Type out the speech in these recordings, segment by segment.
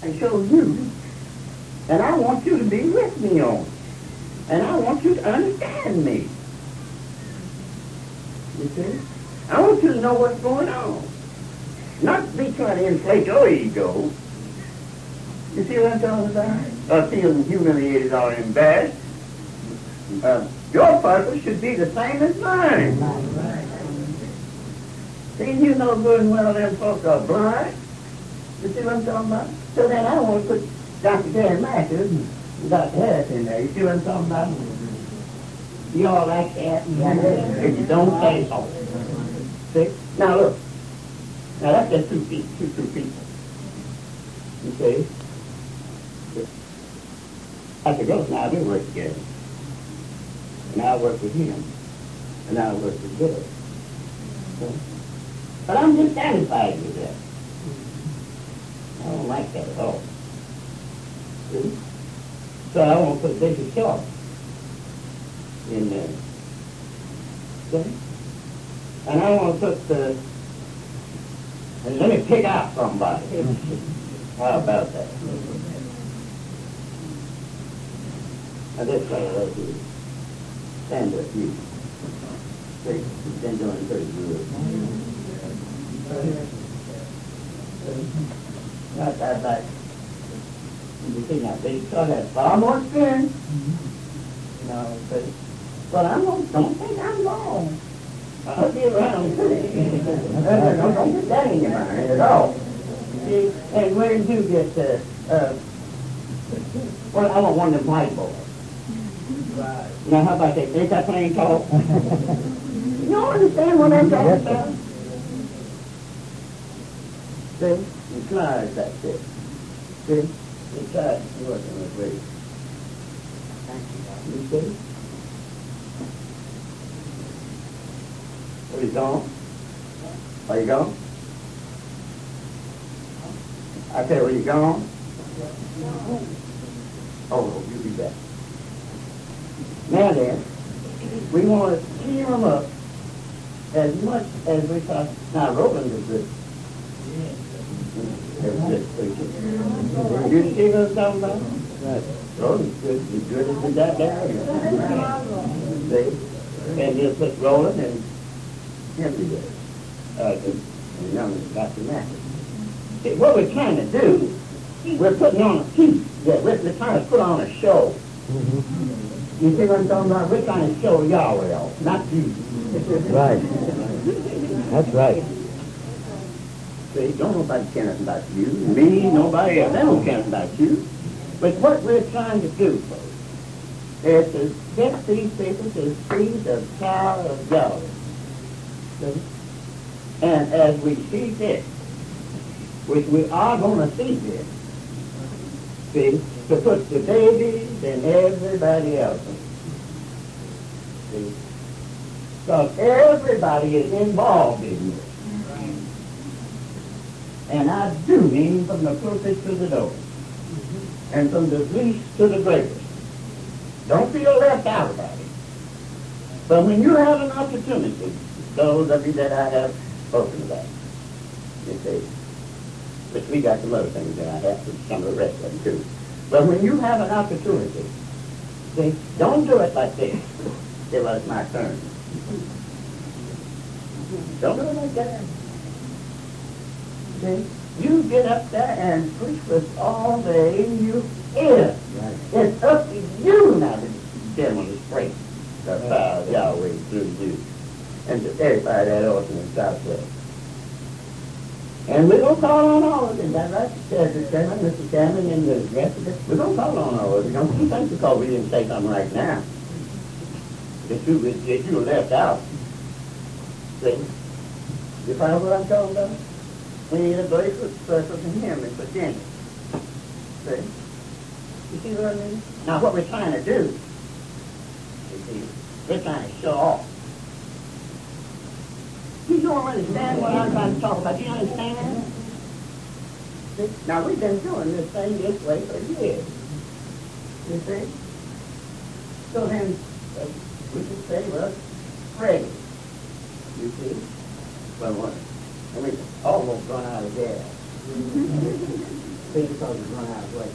I show you. And I want you to be with me on it. And I want you to understand me. You see? I want you to know what's going on. Not to be trying to inflate your ego. You see what I'm talking about? Or feeling humiliated or embarrassed. Your purpose should be the same as mine. See, you know good and well them folks are blind. You see what I'm talking about? So then I want to put Dr. Dan Matthews and Dr. Harris in there. You see what I'm talking about? You all like that? If you don't say so. See? Now look. Now that's just two people. You see? Dr. Gross and I, we work together. And I work with him. And I work with Bill. So, but I'm dissatisfied with that. I don't like that at all. See? So I want to put Bishop Shaw in there. See? And I want to put and let me pick out somebody. How about that? Now this fellow right here. Stand with you. See? He's been doing pretty good. Not that bad. You see now, they saw that far more experience. But don't think I'm wrong. I'll be around. Don't get that in your mind at all. See, and where did you get well, I want one of them white boys. Right. Now, how about that? Ain't that plain talk? You don't understand what I'm talking about? See? You try that shit. See? You try working with me. You see? Where you going? Where you going? I tell you, where you going? Oh, you be back. Now then, we want to cheer them up as much as we can. Now, Roland is good. You see what I'm talking about? Right. Roland's good. He's good as the guy down here. See? And just put Roland and him together. The young Dr. Matthews. See, what we're trying to do, we're putting on a piece. We're trying to put on a show. You see what I'm talking about? We're trying to show Yahweh off, not you. Right. That's right. See, don't nobody care nothing about you. Me, nobody else. They don't care nothing about you. But what we're trying to do, folks, is to get these people to see the power of God. See? And as we see this, which we are going to see this, see, to put the babies and everybody else in. See? Because everybody is involved in this. And I do mean from the pulpit to the door. And from the least to the greatest. Don't feel left out about it. But when you have an opportunity, those of you that I have spoken about, you see, which we got some other things that I have to, some of the rest of them too. But when you have an opportunity, see, don't do it like this. It was my turn. Don't do it like that. See, you get up there and preach with all the in you is. Right. It's up to you now to demonstrate the power of Yahweh through you and to edify that orphan in Southwest. And we're going to call on all of them. That's right, Mr. Chairman, and the rest of it. We're going to call on all of them. Don't you think because we didn't say something right now that you were left out. See? You follow what I'm talking about? We need a very good person in him in Virginia. See? You see what I mean? Now what we're trying to do, you see, we're trying to show off. You don't understand what I'm trying to talk about. You understand? See? Now we've been doing this thing this way for years. You see? So then we can say, well, pray. You see? Well, what? And we almost run out of gas. See, because it's run out of weight.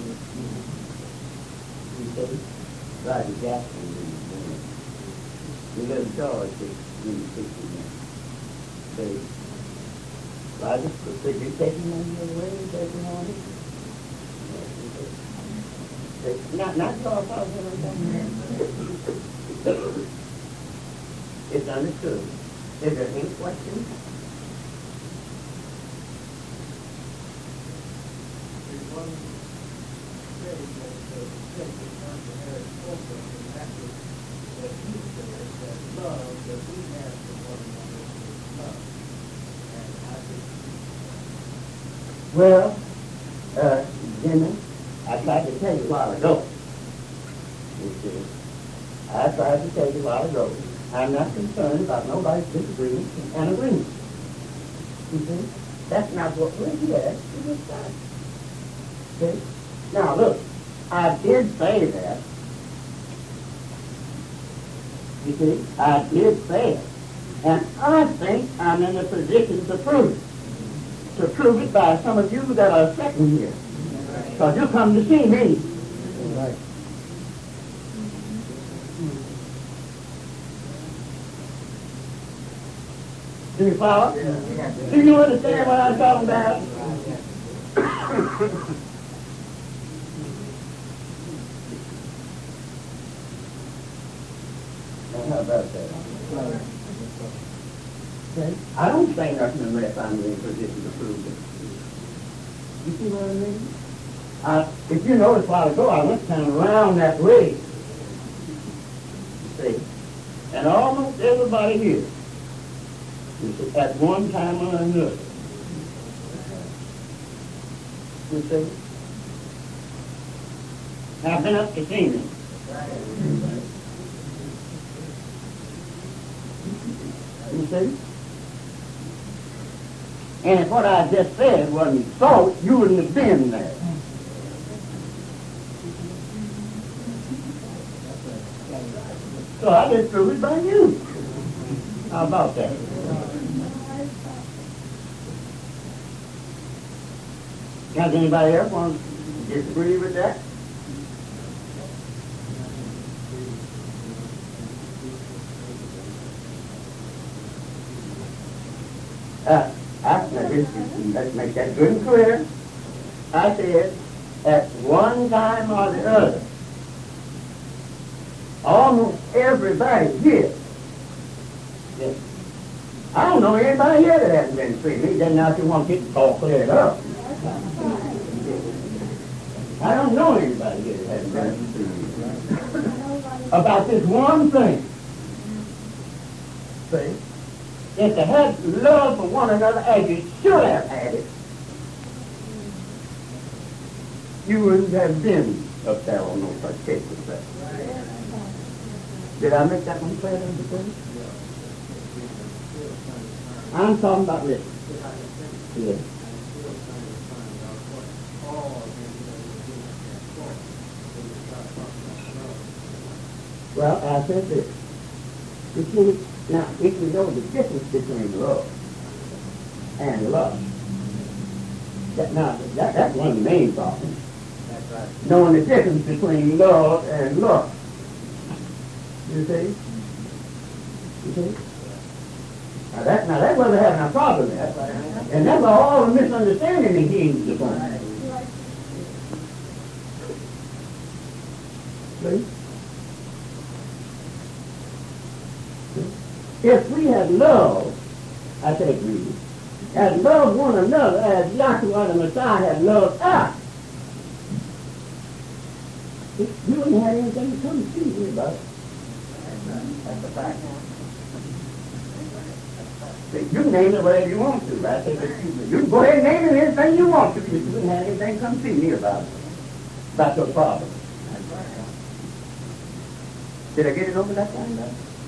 You see? Roger Jackson didn't. We got in charge in the 60 minutes. See? Roger, could you take him on the way and take him on it? Not Charles It's understood. Is there any questions? There's one saying that the Dr. Harris spoke of, and that was that he said that love that we have for one another is love. And I think Well, Jimmy, I tried to tell you a while ago. You see, I tried to tell you a while ago. I'm not concerned about nobody's disagreement and agreement. You see, that's not what we're here to decide. See? Now look, I did say that. You see, I did say it. And I think I'm in a position to prove it. To prove it by some of you that are sitting here. Because you come to see me. Right. Do you follow? Yeah. Do you understand what I'm talking about? Now, how about that? Okay. I don't say nothing unless I'm in a position to prove it. You see what I mean? If you notice a while ago, I went kind of around that way. You see? And almost everybody here, you see, at one time or another. You see? I've been up to see me. You see? And if what I just said wasn't so, you wouldn't have been there. So I just proved it by you. How about that? Does anybody else want to disagree with that? Let's make that good and clear. I said, at one time or the other, almost everybody here. Yes. I don't know anybody here that hasn't been free. Me doesn't know if you want to get it all cleared up. I don't know anybody here that hasn't been free. About this one thing. See? If they had love for one another as you should have had it, you wouldn't have been up there on no such case as that. Did I make that one clear to you? I'm talking about this. Yeah. Well, I said this. You see, now, if you know the difference between love and lust, that's one of the main problems. That's right. Knowing the difference between love and lust. You see? You see? Now that's where we're having a problem at. And that's where all the misunderstanding begins to come. See? If we had love, I take reading, had loved one another as Yahshua the Messiah had loved us, you wouldn't have anything to come to see me about it. That's a fact. See, you can name it whatever you want to. I say, you can go ahead and name it anything you want to, but you wouldn't have anything to come see me about your problem. Did I get it over that time?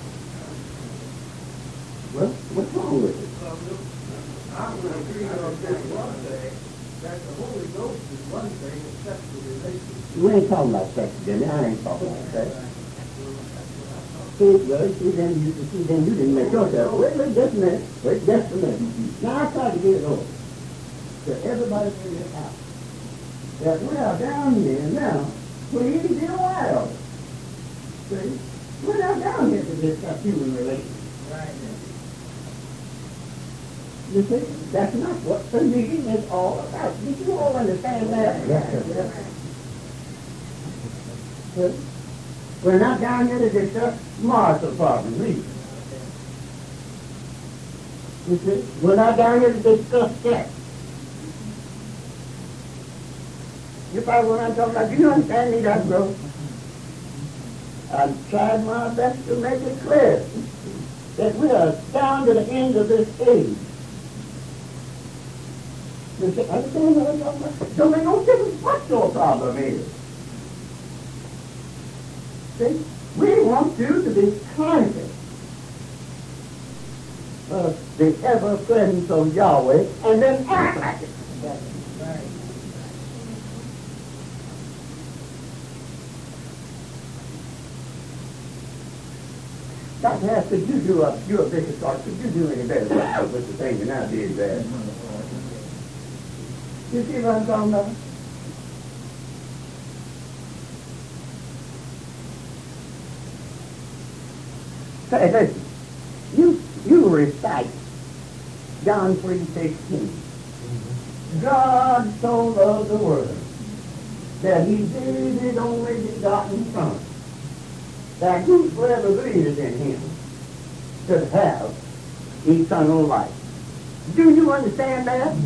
Well, what's wrong with it? I'm going to agree on this one thing, that the Holy Ghost is one thing, except the relationship. We ain't talking about sex, Jimmy. I ain't talking about sex. See, then you didn't make yourself. Wait just a minute. Wait just a minute. Now I tried to get it over. So everybody in this house. that we are down here now. Please be aware of it. See? We're not down here to discuss human relations. Right. You see? That's not what the meeting is all about. Did you all understand that? Yes, sir. See? We're not down here to discuss marital problems either. You see? We're not down here to discuss sex. You probably what I'm talking about. Do you understand me, Dr. Grove? I've tried my best to make it clear that we are down to the end of this age. You see, understand what I'm talking about? Don't make no difference what your problem is. See? We want you to be conscious of the ever-presence of Yahweh and then act like it. Right. Dr. Hass, could you do you're a bishop, or could you do any better with the thing than I did there? You see what I'm talking about? Say, listen, you recite John 3:16. God so loved the world that he gave his only begotten Son, that whosoever believes in him should have eternal life. Do you understand that?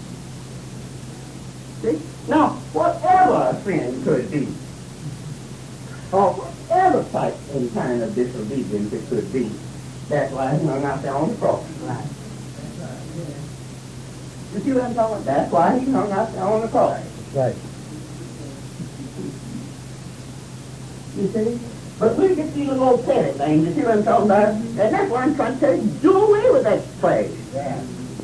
See? Now, whatever a sin could be, or whatever type and kind of disobedience it could be, that's why he hung out there on the cross. Right. You see what I'm talking about? That's why he hung out there on the cross. Right. You see? But we get these little petty things, you see what I'm talking about? And that's why I'm trying to tell you, do away with that place. Yeah.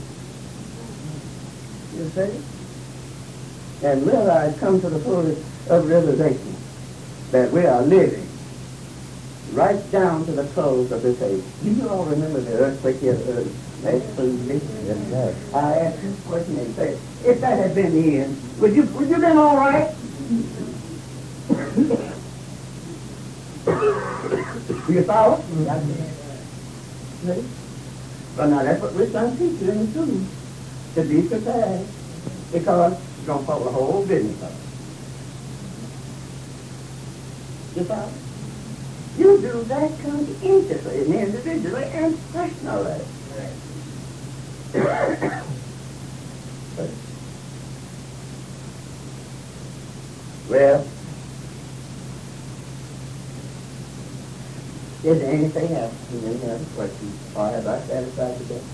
You see? And realize, come to the fullness of realization that we are living right down to the close of this age. Do you all remember the earthquake here last Tuesday? Yes, sir. I asked this question and said, if that had been the end, would you been all right? Do you follow? See? But now that's what we're trying to teach you in the school, to be prepared, because it's going to fall the whole business up. You follow? You do that conscientiously and individually and personally. Well, is there anything else? Any other questions? Or have I satisfied the best?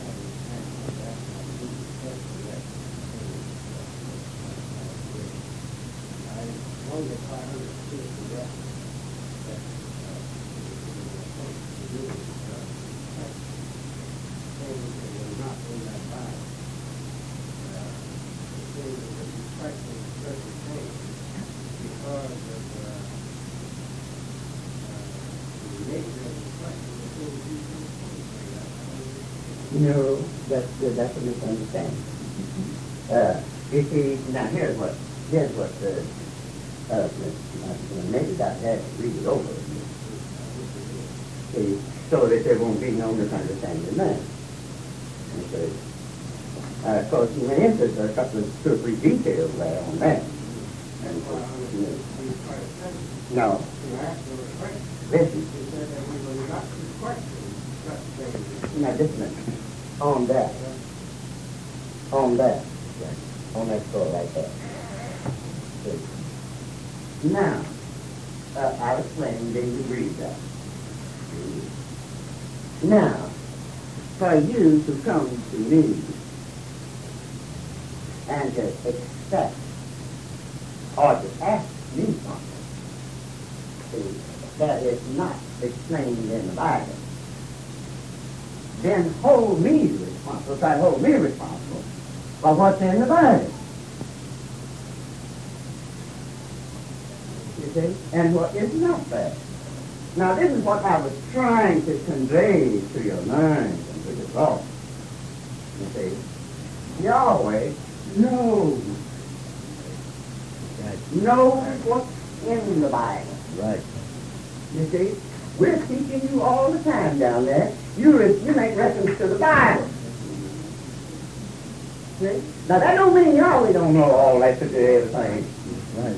I wonder if I understood the rest that things that were not in that Bible. Things that were respecting certain things because of the nature of the question of things you No, that's a misunderstanding. You see, now here's what maybe Dr. has to read it over. See, so that there won't be no misunderstanding then. Okay. Of course, you may interest a couple of 2 or 3 details there on that. And, no. Listen. Now, just a minute. On that. On that floor right there. See. Now, I'll explain, then you read that. Now, for you to come to me and to accept or to ask me something, see, that is not explained in the Bible, then hold me responsible, try to hold me responsible for what's in the Bible. You see? And what is not there. Now, this is what I was trying to convey to your mind and to your thoughts. You see? Yahweh knows knows what's in the Bible. Right. You see? We're teaching you all the time down there. You make reference to the Bible. See? Now that don't mean Yahweh don't know all that to do everything. Right.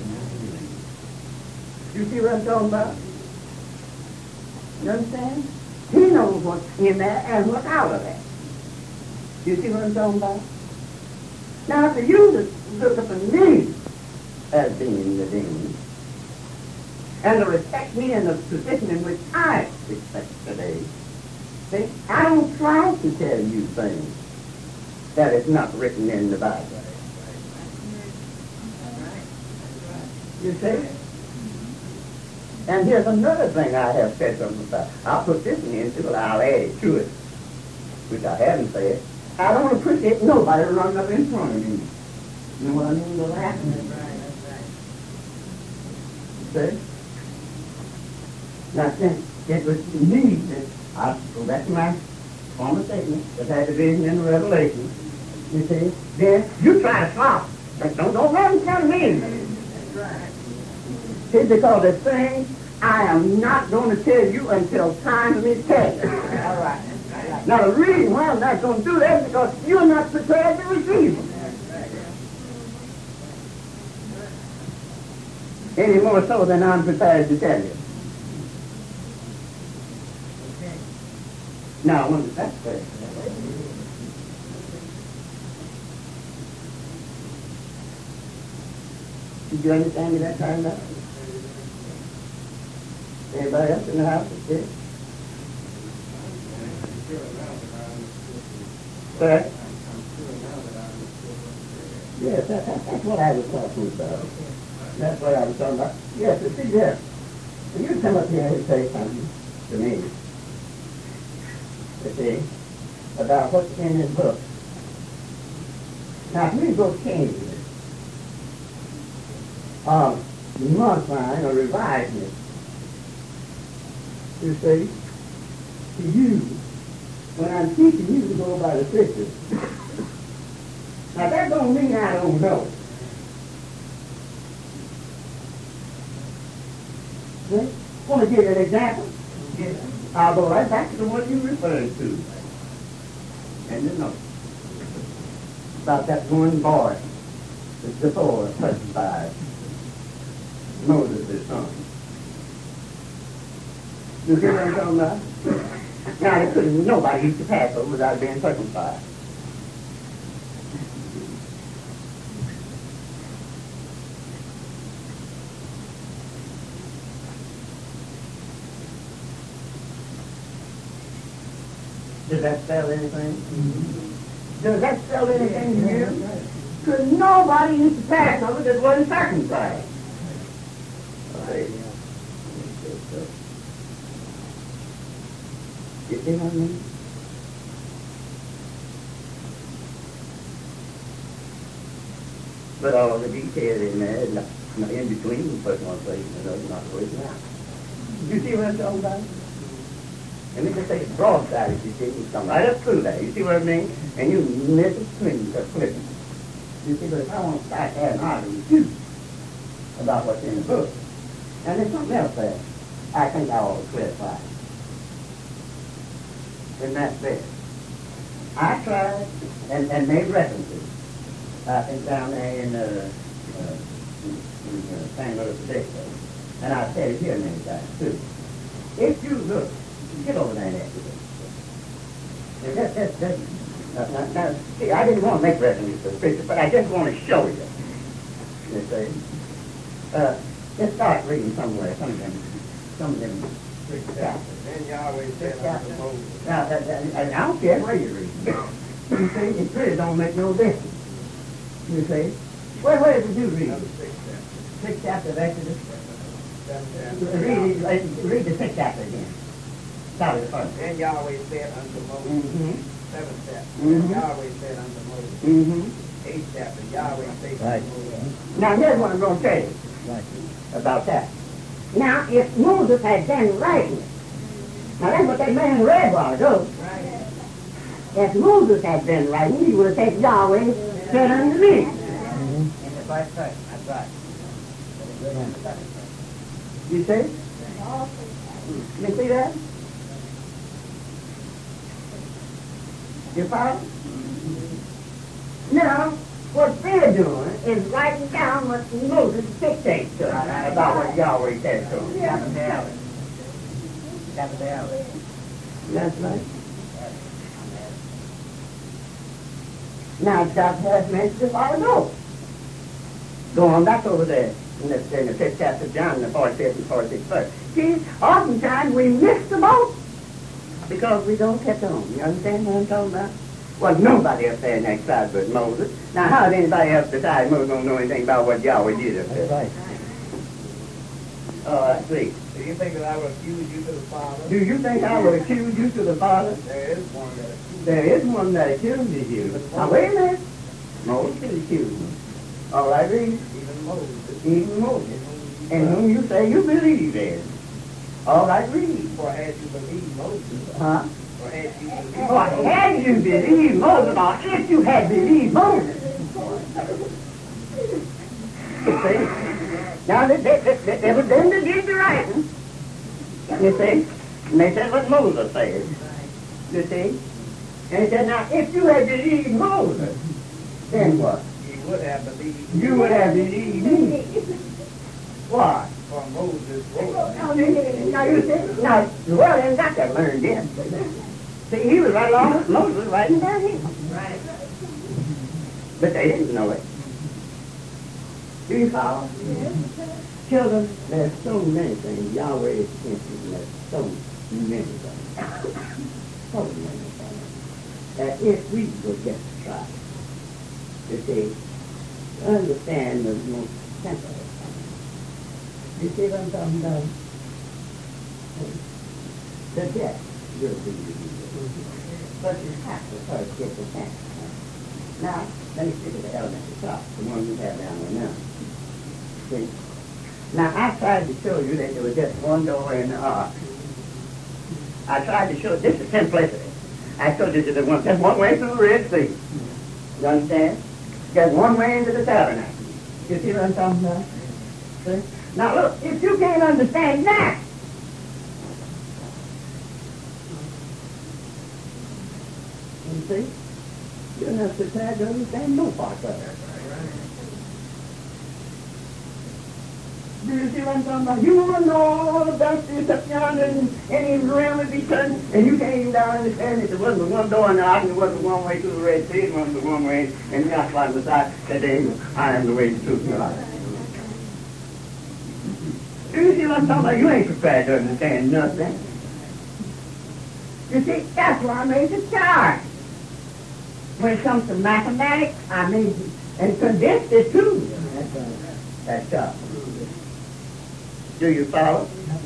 You see what I'm talking about? You understand? He knows what's in there and what's out of there. You see what I'm talking about? Now for you to look upon me as being the demon, and to respect me in the position in which I respect today, see, I don't try to tell you things that is not written in the Bible. You see? And here's another thing I have said something about. I'll put this into it, I'll add it to it, which I haven't said. I don't appreciate nobody running up in front of me. You know what I mean? The laughing. See? Now, since it was me that I go back to my former statement that had the vision in the Revelation, you see, then you try to stop. Don't let them tell me. See, because the thing I am not going to tell you until time for me to tell you. All right. Now, the reason why I'm not going to do that is because you're not prepared to receive them. Any more so than I'm prepared to tell you. Now, I wonder if that's fair. Did you understand me that time now? Anybody else in the house is there? Sir? Yes, that's what I was talking about. That's what I was talking about. Yes, but see there. When you come up here and say something to me, you see, about what's in this book. Now, if we go change it, modifying or revising it, you see, to you, when I'm teaching you to go by the scriptures. Now that don't mean I don't know. See? Want to give you an example? Yes. I'll go right back to the one you referred to. And you know, about that one boy that's before testified, Moses' son. You get what I'm talking about? Now, there couldn't nobody eat the Passover without being circumcised. Does that spell anything? Mm-hmm. Does that spell anything to you? Could nobody eat the Passover that wasn't circumcised? Okay. You see what I mean? But all the detail in there, in between the first one place and another, not working out. You see what I'm talking about? Let me just say it's broadside, you see, you come right up through there. You see what I mean? And you miss a swing or flipping. You see, but if I want to start having an argument with you about what's in the book, and there's something else there, I think I ought to clarify. And that's it. I tried and made references. I think down there in St. Louis Predictor. And I said it here many times too. If you look, get over there and ask me. Now, see, I didn't want to make references to Scripture, but I just want to show you. You see? Let's start reading somewhere, some of them. Then Yahweh said unto Moses. Now, I don't care where you read. You see, it really don't make no difference. You see? Where did you read? Sixth chapter of Exodus. Read the sixth chapter again. Start with the first. Then Yahweh said unto Moses. Mm-hmm. Seventh chapter. Mm-hmm. Yahweh said unto Moses. Mm-hmm. Eighth chapter. Yahweh said Right. unto Moses. Now, here's what I'm going to tell you Right. about that. Now, if Moses had been writing, now that's what that man read while ago. If Moses had been writing, he would have said, Yahweh said unto me. In the first person, that's right. You see? You see that? You follow? Now, what they're doing is writing down what Moses dictates to them about what Yahweh said to them. That's right. Now, God has mentioned it all know. Go on back over there in the 5th chapter of John, the 45th and 46th verse. See, oftentimes we miss the boat because we don't catch on. You understand what I'm talking about? Well, nobody up there in that crowd but Moses. Now, how did anybody else besides Moses don't know anything about what Yahweh did up there? That's right. Oh, I see. Do you think that I would accuse you to the Father? Do you think I would accuse you to the Father? There is one that accuses. There is one that accuses you. Now, wait a minute. Moses accused me. All right, read. Even Moses. Even Moses. And whom you say you believe in. All right, read. For had you believed Moses, Huh? or had you believed Or had you believed Moses, or if you had believed Moses. You see? Now, they were them that did the writing. You see? And they said what Moses said. You see? And he said, now, if you had believed Moses, then what? you would have believed You would have believed me. Why? for Moses wrote. Now, you see? Now, well, then got to learn this. See, he was right along with Moses writing down here. Right. But they didn't know it. Do you follow? Yes. Children, there's so many things Yahweh is teaching, and there's so many things. So many things. That if we would just try, you see, understand the most simple of things. You see what I'm talking about? The death will be revealed. But you have to first get the facts. Now, let me stick with the elementary top, the one you have down there now. See? Now, I tried to show you that there was just one door in the ark. I tried to show, this is simplicity. I showed you that there was just one way through the Red Sea. You understand? Just one way into the tabernacle. You see what I'm talking about? See? Now, look, if you can't understand that, you see, you don't have to try to understand no part of it. Do you see what I'm talking about? You want to know all about this up yonder and any realm of eternity, and you can't even understand that there wasn't one door in the ark, and there wasn't one way through the Red Sea, and wasn't one way, and Joshua beside that day, I am the way, the truth, and the life. Do you see what I'm talking about? You ain't prepared to understand nothing. You see, that's why I made the chart. When it comes to mathematics, I made it, and condensed it too. That's chart. Do you follow?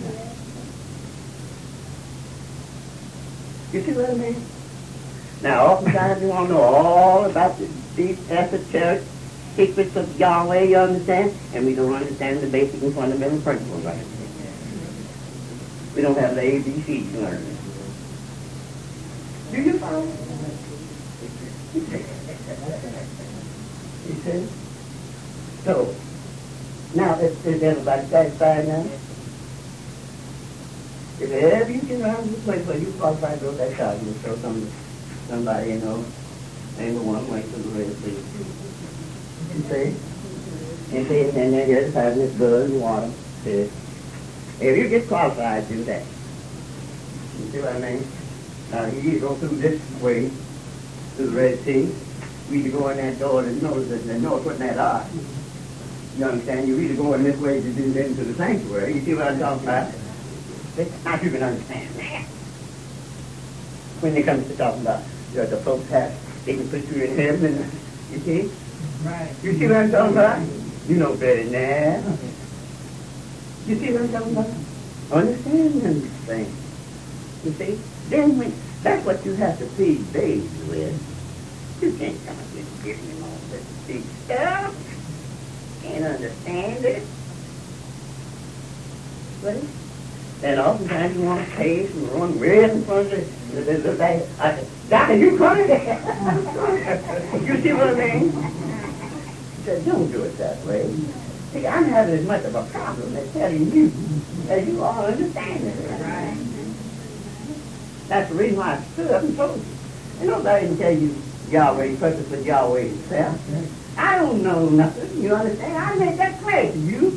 You see what I mean? Now, oftentimes you want to know all about the deep esoteric secrets of Yahweh, you understand? And we don't understand the basic and fundamental principles right? We don't have the ABC to learn. Do you follow? You see? So, now, is everybody satisfied now? If ever you get around this place where you qualify to go that shot, you throw somebody, you know, ain't one way to the Red Sea. You see? You see, and then you're having this blood and water. See? If you get qualified, do that. You see what I mean? Now, you go through this way, to the Red Sea. We either go in that door that knows what's in that ark. You understand? You either go in this way to do that into the sanctuary. You see what I'm talking about? Now you can understand that. When it comes to talking about the folks they can put you in heaven, you see? Right. You see what I'm talking about? You know better than that. You see what I'm talking about? Understand this thing. You see? Then that's what you have to feed babes with. You can't come up and give them all this big stuff. Can't understand it. What is it? And oftentimes you want to taste and run red in front of the thing. I said, Doctor, you funny? You see what I mean? He said, don't do it that way. See, I'm having as much of a problem as telling you as you all understand it. Right. That's the reason why I stood up and told you. And nobody can tell you Yahweh, purpose with Yahweh itself. I don't know nothing, you understand? I made that clear to you.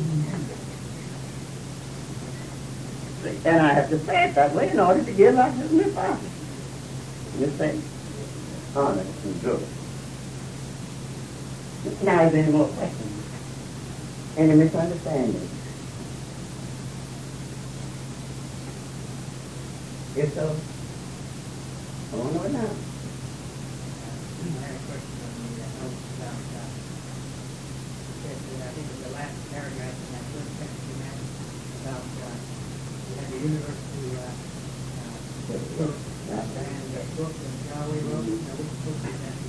And I have to say it that way in order to give us this prophet. You see? Honest and good. Now, is there any more questions? Any misunderstandings? If so, I want to know it now. I had a question on the notes about, I think it's the last paragraph in that first section about we had the university book and the book that Yahweh wrote. Now, which book is that?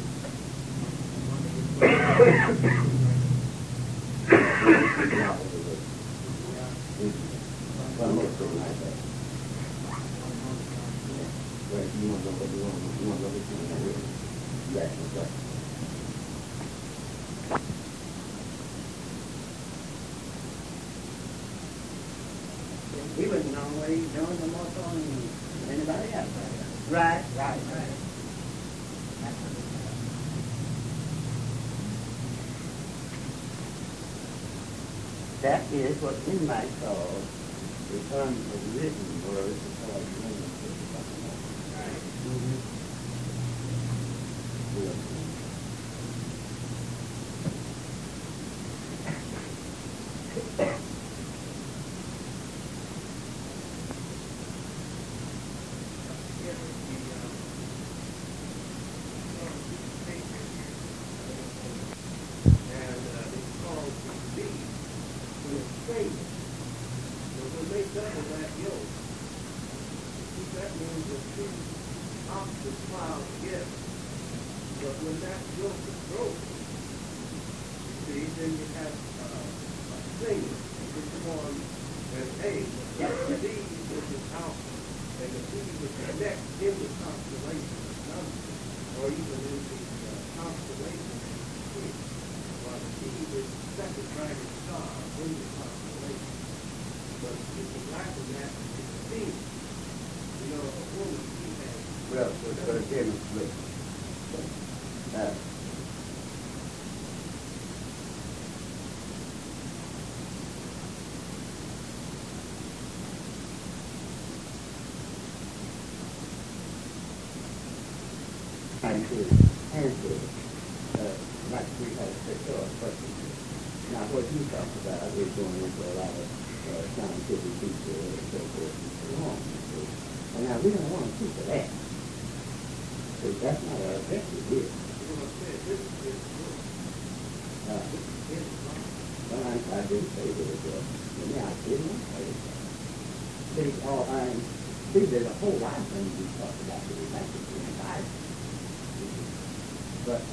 He wouldn't know what he's doing no more so than anybody else. Right. That is what in my call the unwritten word is called Well, so again, like we had a question. Now, what you talked about is going into a lot of scientific people and so forth and so on. And now, we don't want to keep to that. Because that's not our objective here. Well, I didn't say that it was. Yeah, I didn't say it. See, there's a whole lot of things we talked about that we have to do in the Bible. But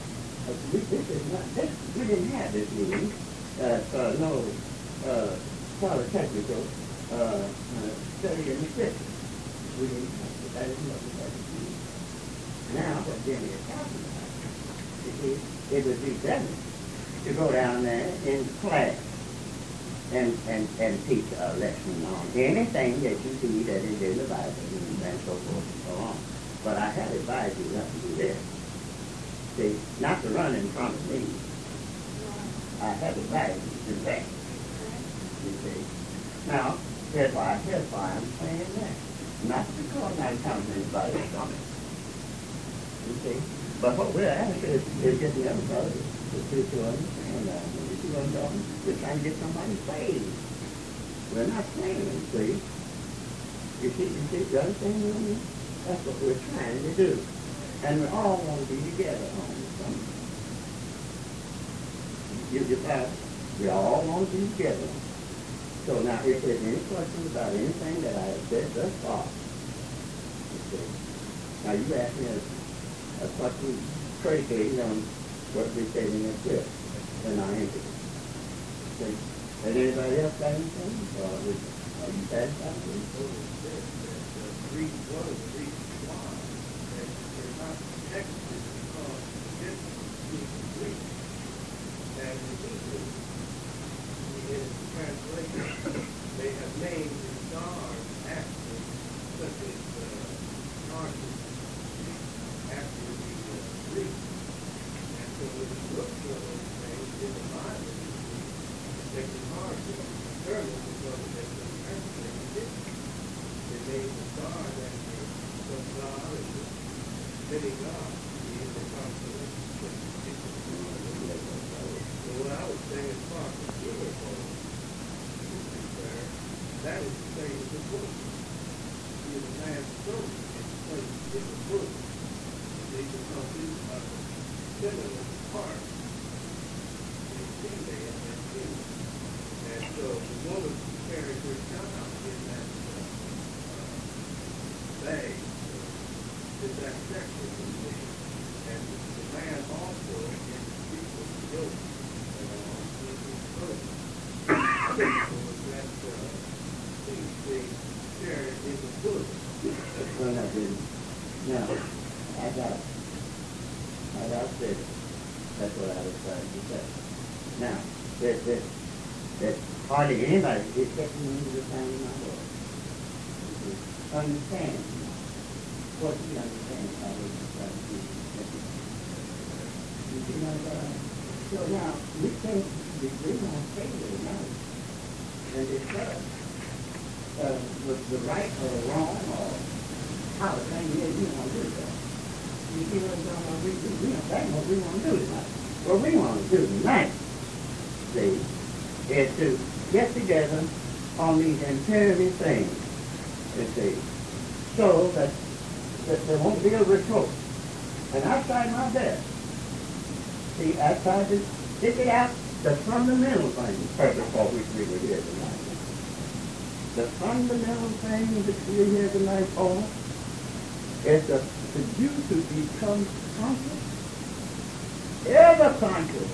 we didn't have this meeting, no polytechnical study in the scripture. We didn't have to. That is what we had to do. Now, what Jimmy is talking about, it would be better to go down there in class and teach a lesson on anything that you see that is in the Bible and so forth and so on. But I have advised you not to do this. See, not to run in front of me. I have advised you to do that. You see. Now, here's why I'm saying that. Not because I'm telling anybody something. You see. But what we're after is just the other brothers to understand that. We're trying to get somebody saved. We're not saying, see. You see, understand what I mean? That's what we're trying to do. And we all want to be together on something. We all want to be together. So now, if there's any questions about anything that I have said thus far, now you ask me a question predicated on what we said in that clip, and I answered it. See? Has anybody else got anything? Or are you satisfied with it? living God. He is the consolation. So what I would say as far as the human form is concerned, that is the same as the book. He is a man's soul and place in the book. They become these feminine parts in female and human. And so the woman carries her child in that bag, in that sexual position. And the man also in the equal yoke in his burden. So that seems to be carried in the book. Well, now, now, as I said, that's what I was trying to say. Now, that hardly anybody is getting into the thing in my world. Understand what he understands how we can try to do. You see what I'm saying? So now, we can't agree on failure tonight and discuss the right or the wrong or how the thing is we want to do that. You see what I'm saying? That's what we want to do tonight. What we want to do tonight, see, is to get together on these imperative things, you see, so that there won't be a retort. And I tried my best. See, I tried to stick out the fundamental things, purpose for which we were here tonight. The fundamental thing that we're here tonight for is for you to become conscious, ever conscious,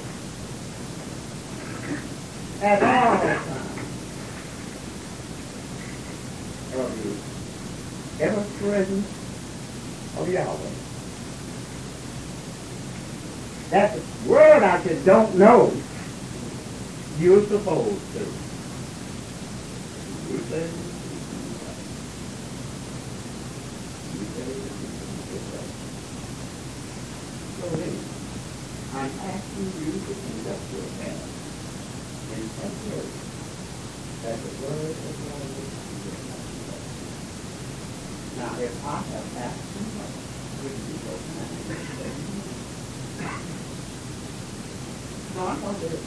at all times, of the ever presence of Yahweh. That word out there don't know, you're supposed to. You say, so then, I'm asking you to conduct yourself in such a way that the word of God is now, if I have asked you much, would you go no, I'm going to do it.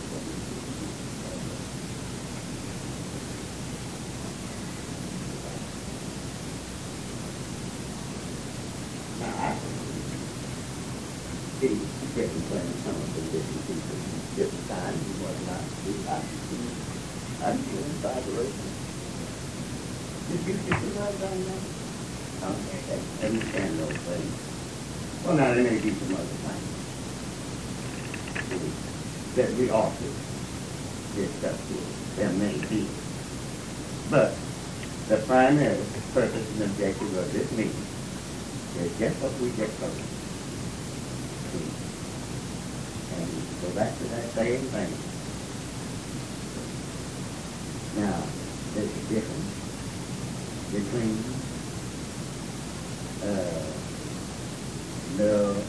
Now, I see different things, some of the different people, different times, and whatnot. I'm doing vibration. Did you visualize on that? Okay, understand those things. Well, now, there may be some other things that we ought to discuss with. There may be. But the primary purpose and objective of this meeting is just what we just covered. And go back to that same thing. Now, there's a difference between love,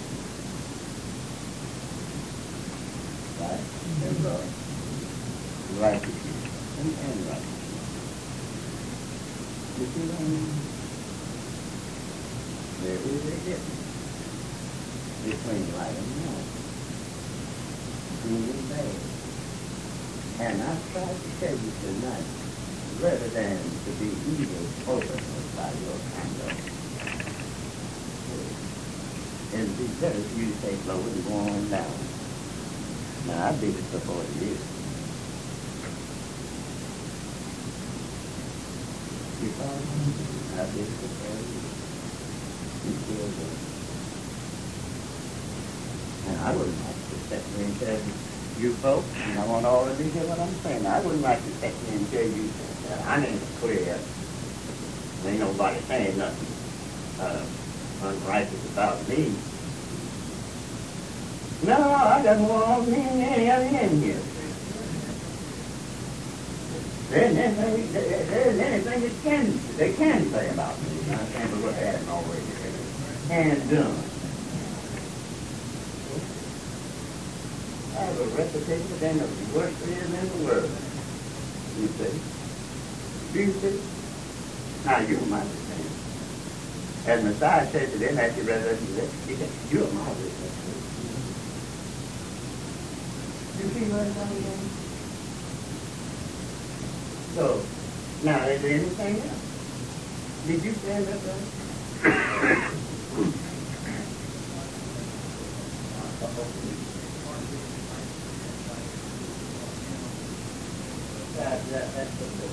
right, and love, righteousness, and unrighteousness. You see what I mean? There is a difference between light and wrong, good and bad. And I've tried to tell you tonight, rather than to be evil overlooked by your conduct, and be better for you to take low and go on down. Now, I did it for 40 years. You follow me? I did it for 40 years. You still do it. And I wouldn't like to sit there and tell you folks, and I want all of you to hear what I'm saying. I wouldn't like to sit there and tell you that I ain't clear. Ain't nobody saying nothing unrighteous about me. No, I got more on me than any other in here. There's anything that they can say about me. I can't look at it already. And done. I have a reputation that ain't the worst thing in the world. You see? Do you see? Now you understand. And Messiah said to them after resurrection, he said, "You are my witness." You see what I'm saying? So, now, is there anything else? Did you stand up there? That's the whole.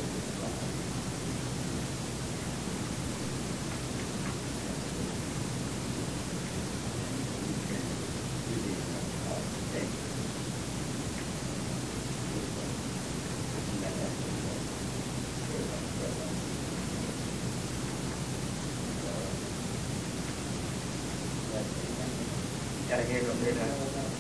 Gotta hear them here now.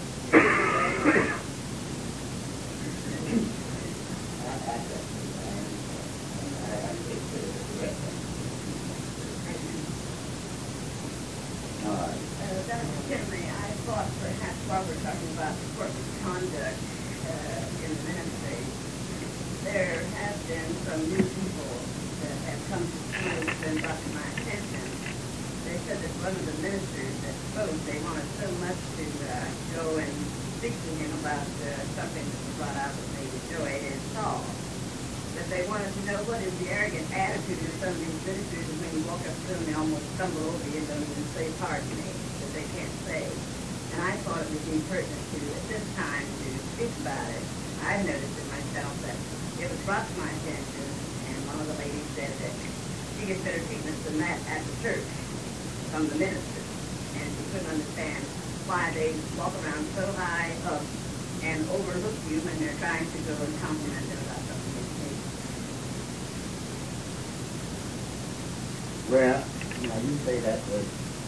Well, now you say that was,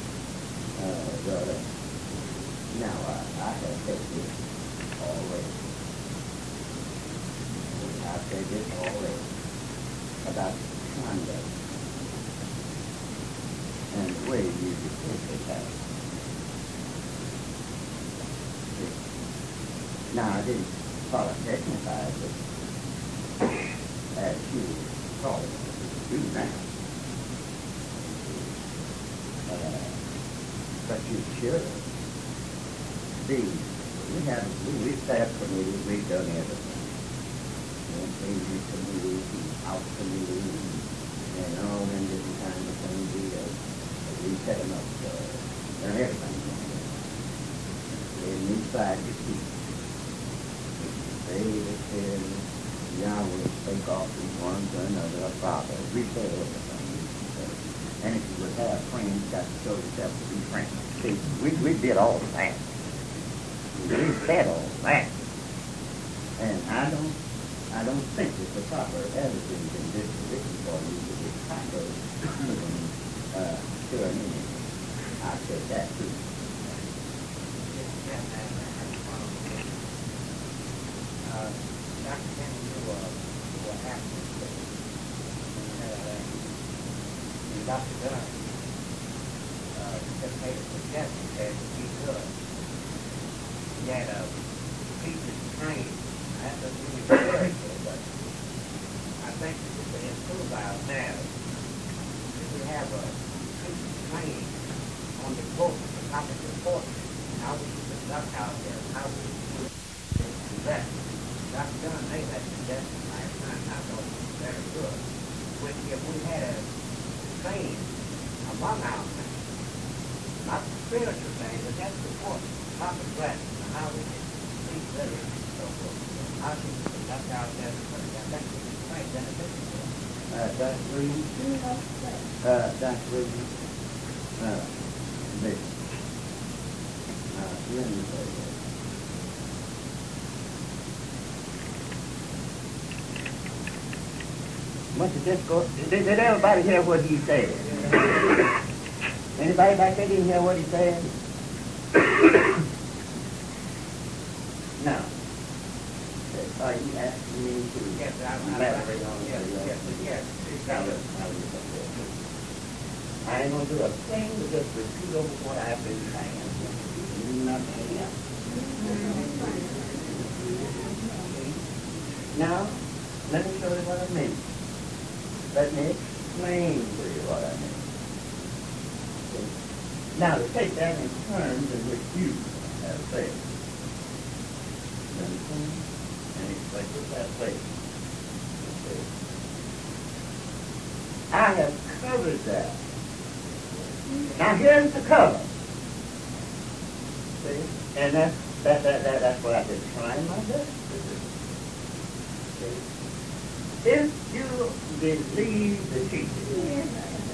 now I have said this already. I've said this already about conduct and the way you depicted that. Now I didn't call it technified, but as you call it, do now. But you should. See, we staff committees, we've done everything. Engagement committees, house committees, and all them different kinds of things we set them up, done everything. And inside the seat, they said, Yahweh spake off from one to another, a father. We said everything. And if you would have friends, you got to show yourself to be friends. See, we did all that. We said all that. And I don't think it's the proper attitude in this position for you to be kind of to an enemy. I said that too. Dr. Kenny, you were acting. Dr. Dunn just made a suggestion that he could. He had a teacher's training. That doesn't really very good, but I think that we could improve our matters. If we have a teacher's training on the book, the topic of portrait, how we should conduct ourselves, how we should invest. Dr. Dunn made that suggestion last time. I thought it was very good. Which if we had a training among our things, not the spiritual things, but that's the important proper dressing, how we can speak literature and so forth. How should we conduct ourselves? I think we can train beneficial for us. Dr. Williams? Dr. Williams? Bishop. Let me say that. What's the discourse? Did everybody hear what he said? Anybody back there didn't hear what he said? No. Are you asking me to elaborate on that? Yes. I ain't going to do a thing but just repeat over what I've been saying. Nothing else. Now, let me show you what I mean. Let me explain to you what I mean. And He places that place. I have covered that. Now here's the cover. See? And that's what I've been trying my best to do. See? If you believe the teaching,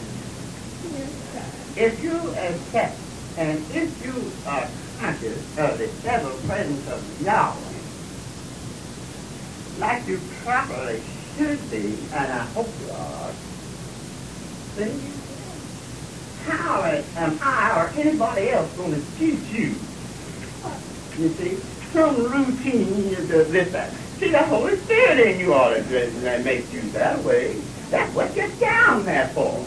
if you accept, and if you are conscious of the ever presence of Yahweh, like you properly should be, and I hope you are, see? How am I or anybody else going to teach you? You see, some routine of this, that. See, the Holy Spirit in you ought to that makes you that way. That's what you're down there for.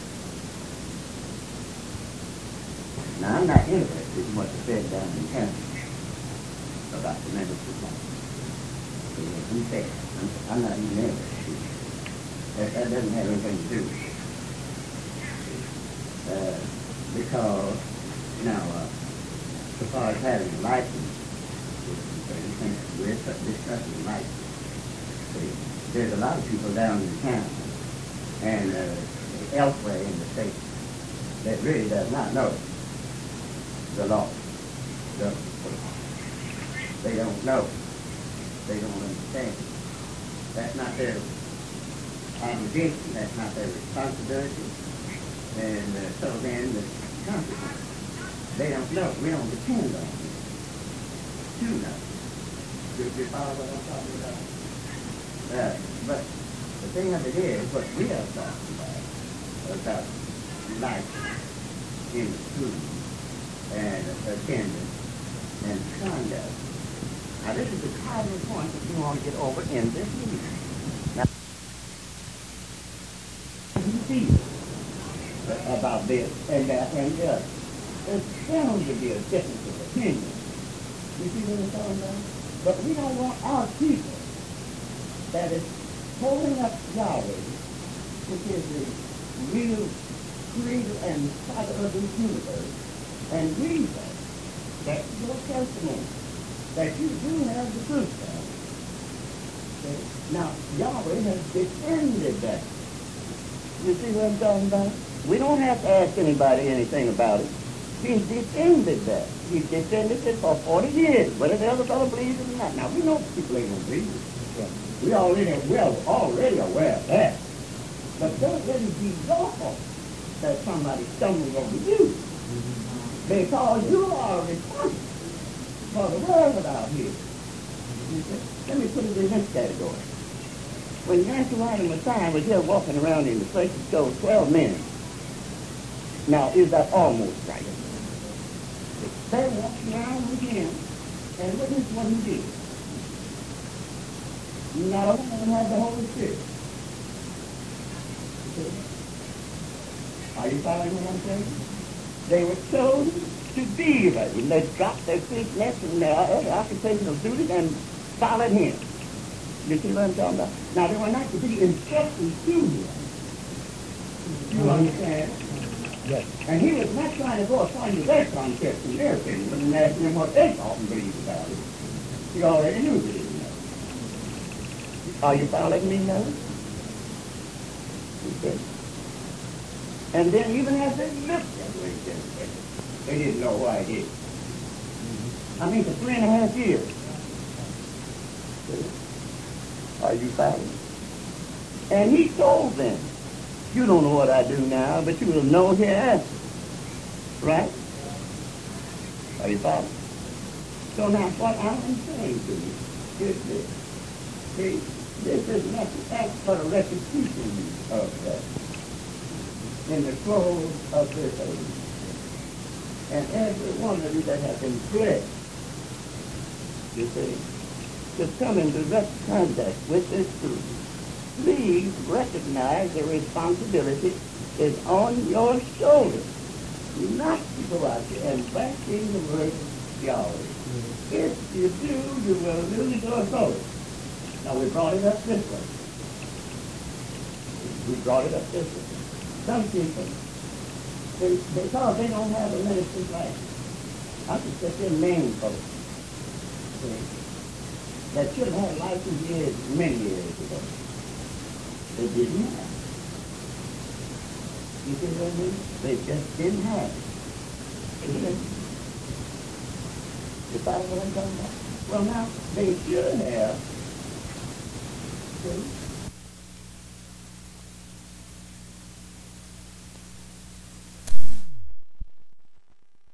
Now, I'm not interested in what you said down in Kansas about the membership line. I'm not even interested. That doesn't have anything to do with it. Because, now, as far as having a license, we're discussing license. See, there's a lot of people down in town and elsewhere in the state that really does not know the law. They don't know. They don't understand. That's not their obligation. That's not their responsibility. And so then the consequence. They don't know. We don't depend on them to know. You follow what I'm talking about? But the thing of it is, what we are talking about life in the school and attendance and conduct. Now this is the cardinal point that you want to get over in this meeting. Now, you feel about this and that and the other. There's bound to be a difference of opinion. You see what I'm talking about? But we don't want our people that is holding up Yahweh, which is the real creator and father of this universe, and reason that your testimony, that you do have the truth of. Okay? Now, Yahweh has defended that. You see what I'm talking about? We don't have to ask anybody anything about it. He's defended that. He's defended it for 40 years, whether the other fellow believes it or not. Now, we know people ain't going to believe it. Yeah. We're already aware of that. But don't let it be your fault that somebody stumbles over you. Because you are responsible for the world out here. Let me put it in this category. When Nancy White and Messiah was here walking around in the place that showed 12 men. Now, is that almost right? They walked around with him, and witness what he did. Not all of them had the Holy Spirit. Are you following what I'm saying? They were chosen to be right. When they dropped their fleet nets and their other occupational duties and followed him. You see what I'm talking about? Now, they were not to be instructed to him. You understand? Yes. And he was not trying to go according to their concepts and their opinion, but asking them what they thought and believed about it. He already knew that he didn't know. Are you following me now? Okay. And then even as they looked at Lincoln, they didn't know why he did. I mean, for 3.5 years. Are you following? And he told them, you don't know what I do now, but you will know hereafter. Right? Are you following? So now what I'm saying to you is this. See, this is nothing else but a repetition of that in the close of this age. And every one of you that has been blessed, you see, to come into direct contact with this truth, please recognize the responsibility is on your shoulders, not to go out there and back in the word of Yahweh. If you do, you will lose your authority. Now, we brought it up this way. We brought it up this way. Some people, because they don't have a minister's license, I can sit there and name folks. See? that should have had license years, many years ago. They didn't have it. You see what I mean? They just didn't have it. Okay. You follow what I'm talking about? Well, now, they should have. See?